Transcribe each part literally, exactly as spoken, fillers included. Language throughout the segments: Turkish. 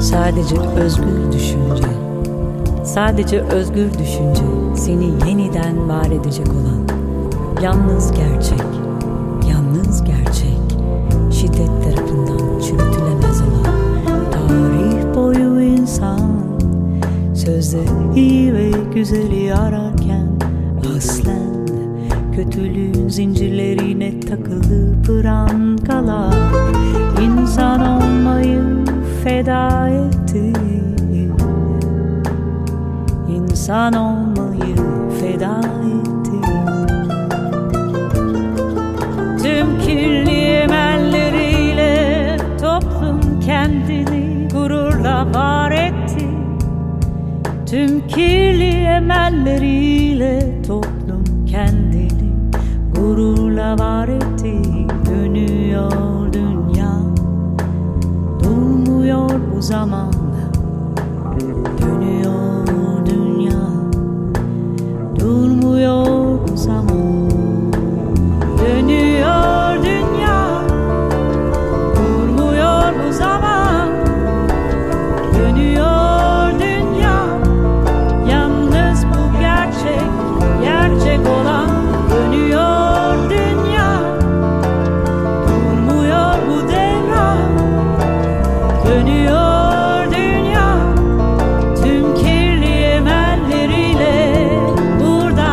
Sadece özgür düşünce, sadece özgür düşünce seni yeniden var edecek olan yalnız gerçek, yalnız gerçek, şiddet tarafından çürütülemez olan tarih boyu insan sözde iyi ve güzeli ararken aslen kötülüğün zincirlerine takılı prangalar insan olmayı feda etti. İnsan olmayı feda etti. Tüm kirli emelleriyle toplum kendini gururla var etti. Tüm kirli emelleriyle toplum kendini gururla var etti. Dönüyor dünya, durmuyor bu zamanda. Dönüyor dünya, durmuyor bu zaman. Dönüyor dünya, durmuyor bu zaman. Dönüyor dünya, yalnız bu gerçek, gerçek olan. Dönüyor dünya, durmuyor bu devran. Dönüyor dünya, tüm kirli emelleriyle burada.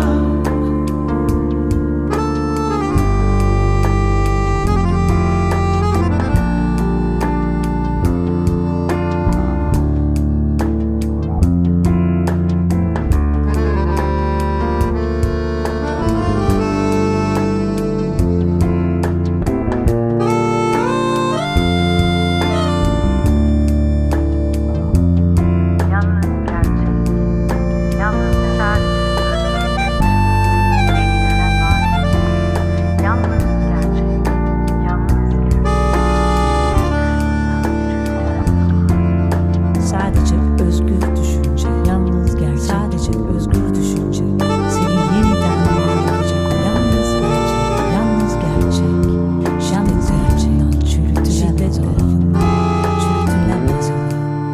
Sadece özgür düşünce, yalnız gerçek. Sadece özgür düşünce seni yeniden var edecek. Yalnız gerçek, yalnız gerçek, yalnız gerçek. Çürütülemez olan, çürütülemez olan.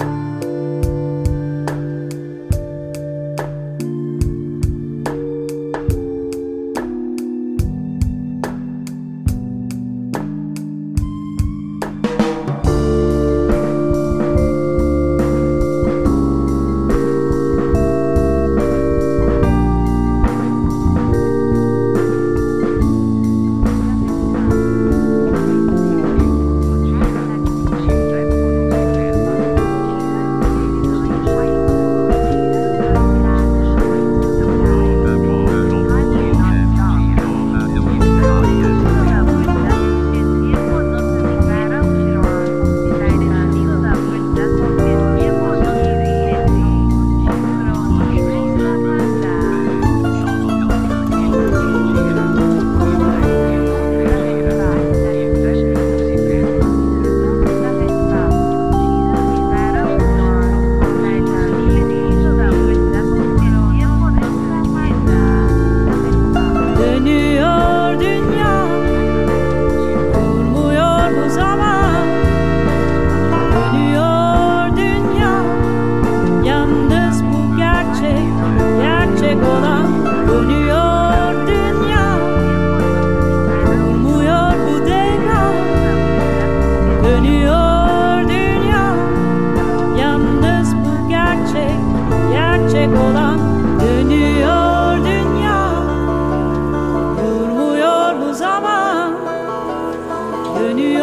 Dönüyor dünya, durmuyor bu zaman. Dönüyor dünya, yalnız bu gerçek, gerçek olan. Dönüyor dünya, durmuyor bu devran. Dönüyor dünya, yalnız bu gerçek, gerçek olan. Dönüyor dünya, durmuyor bu zaman. Dönüyor